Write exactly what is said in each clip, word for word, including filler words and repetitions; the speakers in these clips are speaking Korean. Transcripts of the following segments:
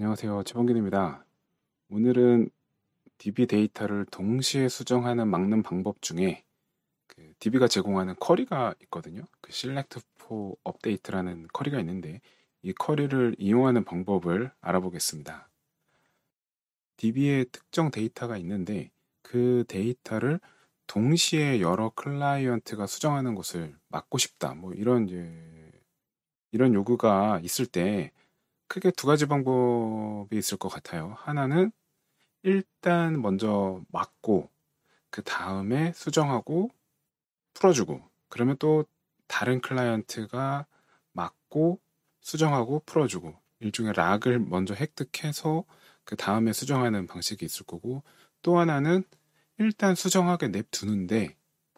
안녕하세요. 최범균입니다. 오늘은 디비 데이터를 동시에 수정하는 막는 방법 중에 그 디비가 제공하는 쿼리가 있거든요. 그 Select for Update라는 쿼리가 있는데 이 쿼리를 이용하는 방법을 알아보겠습니다. 디비에 특정 데이터가 있는데 그 데이터를 동시에 여러 클라이언트가 수정하는 것을 막고 싶다. 뭐 이런 이제 이런 요구가 있을 때 크게 두 가지 방법이 있을 것 같아요. 하나는 일단 먼저 막고 그 다음에 수정하고 풀어주고 그러면 또 다른 클라이언트가 막고 수정하고 풀어주고 일종의 락을 먼저 획득해서 그 다음에 수정하는 방식이 있을 거고, 또 하나는 일단 수정하게 냅두는데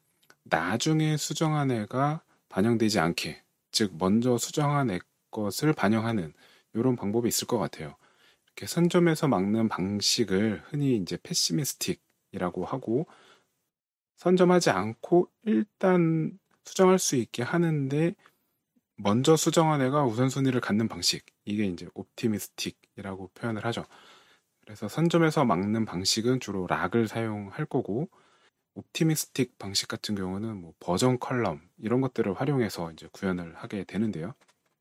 나중에 수정한 애가 반영되지 않게, 즉 먼저 수정한 애 것을 반영하는 이런 방법이 있을 것 같아요. 이렇게 선점에서 막는 방식을 흔히 이제 패시미스틱이라고 하고, 선점하지 않고 일단 수정할 수 있게 하는데 먼저 수정한 애가 우선순위를 갖는 방식, 이게 이제 옵티미스틱이라고 표현을 하죠. 그래서 선점에서 막는 방식은 주로 락을 사용할 거고, 옵티미스틱 방식 같은 경우는 뭐 버전 컬럼 이런 것들을 활용해서 이제 구현을 하게 되는데요.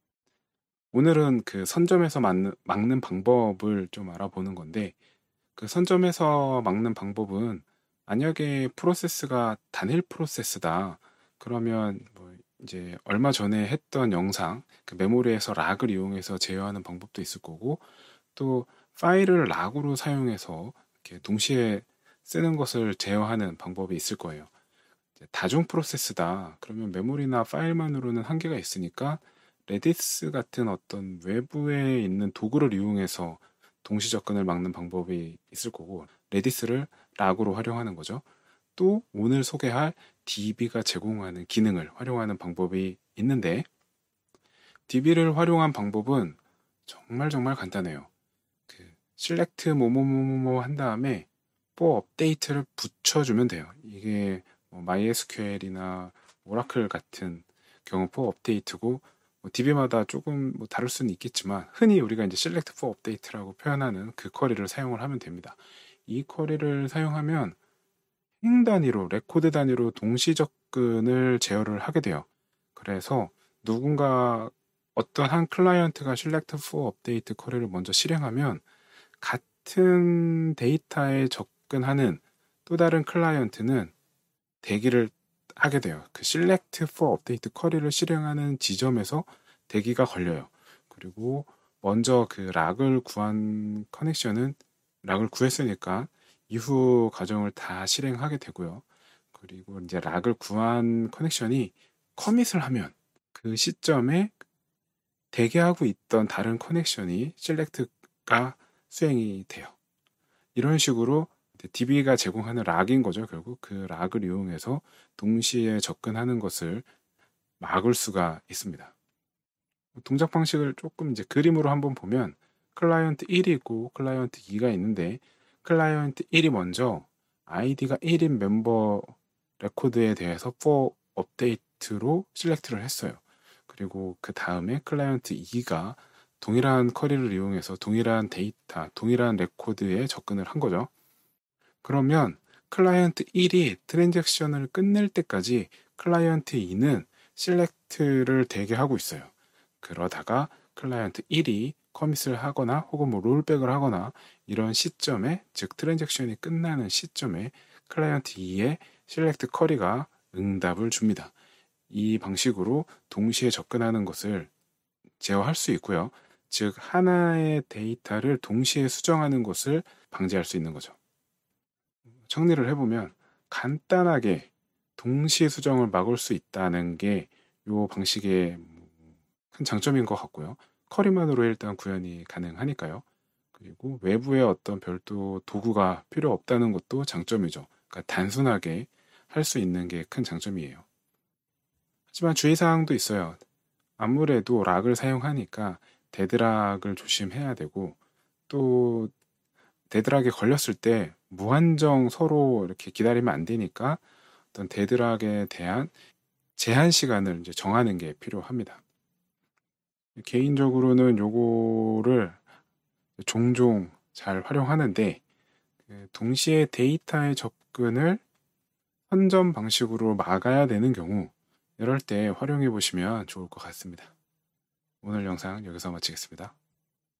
오늘은 그 선점에서 막는, 막는 방법을 좀 알아보는 건데, 그 선점에서 막는 방법은 만약에 프로세스가 단일 프로세스다. 그러면 뭐 이제 얼마 전에 했던 영상, 그 메모리에서 락을 이용해서 제어하는 방법도 있을 거고, 또 파일을 락으로 사용해서 이렇게 동시에 쓰는 것을 제어하는 방법이 있을 거예요. 이제 다중 프로세스다. 그러면 메모리나 파일만으로는 한계가 있으니까 레디스 같은 어떤 외부에 있는 도구를 이용해서 동시 접근을 막는 방법이 있을 거고, 레디스를 락으로 활용하는 거죠. 또 오늘 소개할 디비가 제공하는 기능을 활용하는 방법이 있는데, 디비를 활용한 방법은 정말 정말 간단해요. 그 select 뭐뭐뭐뭐 한 다음에 for update를 붙여주면 돼요. 이게 뭐 마이에스큐엘이나 오라클 같은 경우 for update고, 뭐 디비마다 조금 뭐 다를 수는 있겠지만 흔히 우리가 이제 select for update라고 표현하는 그 쿼리를 사용을 하면 됩니다. 이 쿼리를 사용하면 행 단위로, 레코드 단위로 동시 접근을 제어를 하게 돼요. 그래서 누군가 어떤 한 클라이언트가 select for update 쿼리를 먼저 실행하면 같은 데이터에 접근하는 또 다른 클라이언트는 대기를 하게 돼요. 그 select for update 쿼리를 실행하는 지점에서 대기가 걸려요. 그리고 먼저 그 락을 구한 커넥션은 락을 구했으니까 이후 과정을 다 실행하게 되고요. 그리고 이제 락을 구한 커넥션이 커밋을 하면 그 시점에 대기하고 있던 다른 커넥션이 select가 수행이 돼요. 이런 식으로 디비가 제공하는 락인 거죠. 결국 그 락을 이용해서 동시에 접근하는 것을 막을 수가 있습니다. 동작 방식을 조금 이제 그림으로 한번 보면 클라이언트 일이 있고 클라이언트 이가 있는데, 클라이언트 일이 먼저 아이디가 일인 멤버 레코드에 대해서 for update로 셀렉트를 했어요. 그리고 그 다음에 클라이언트 이가 동일한 쿼리를 이용해서 동일한 데이터, 동일한 레코드에 접근을 한 거죠. 그러면 클라이언트 일이 트랜잭션을 끝낼 때까지 클라이언트 이는 셀렉트를 대기하고 있어요. 그러다가 클라이언트 일이 커밋을 하거나 혹은 뭐 롤백을 하거나 이런 시점에, 즉 트랜잭션이 끝나는 시점에 클라이언트 이의 셀렉트 쿼리가 응답을 줍니다. 이 방식으로 동시에 접근하는 것을 제어할 수 있고요. 즉 하나의 데이터를 동시에 수정하는 것을 방지할 수 있는 거죠. 정리를 해보면 간단하게 동시 수정을 막을 수 있다는 게 이 방식의 큰 장점인 것 같고요. 쿼리만으로 일단 구현이 가능하니까요. 그리고 외부의 어떤 별도 도구가 필요 없다는 것도 장점이죠. 그러니까 단순하게 할 수 있는 게 큰 장점이에요. 하지만 주의사항도 있어요. 아무래도 락을 사용하니까 데드락을 조심해야 되고, 또 데드락에 걸렸을 때 무한정 서로 이렇게 기다리면 안 되니까 어떤 데드락에 대한 제한 시간을 이제 정하는 게 필요합니다. 개인적으로는 요거를 종종 잘 활용하는데 그 동시에 데이터의 접근을 선점 방식으로 막아야 되는 경우 이럴 때 활용해 보시면 좋을 것 같습니다. 오늘 영상 여기서 마치겠습니다.